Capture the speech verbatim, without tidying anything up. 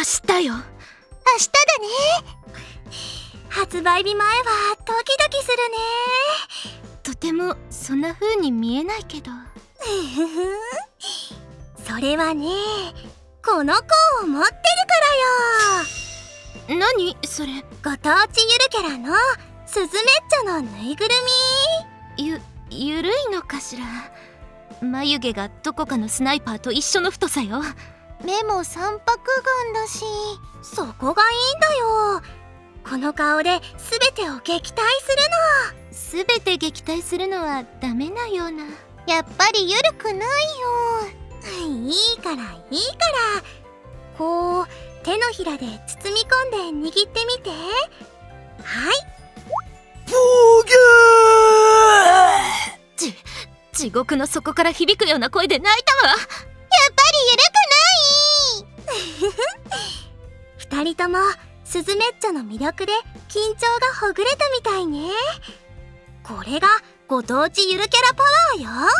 日よ。明日だね。発売日前はドキドキするね。とてもそんな風に見えないけど。それはね、この子を持ってるからよ。何それ？ご当地ゆるキャラのスズメッチョのぬいぐるみ。ゆ、ゆるいのかしら。眉毛がどこかのスナイパーと一緒の太さよ。目も三白眼だし。そこがいいんだよ。この顔で全てを撃退するの。全て撃退するのはダメなような。やっぱりゆるくないよ。いいからいいから。こう手のひらで包み込んで握ってみて。はい。 ボーギャー。 ち地獄の底から響くような声で泣いたわ。やっぱりゆるくない二人ともスズメッチョの魅力で緊張がほぐれたみたいね。これがご当地ゆるキャラパワーよ。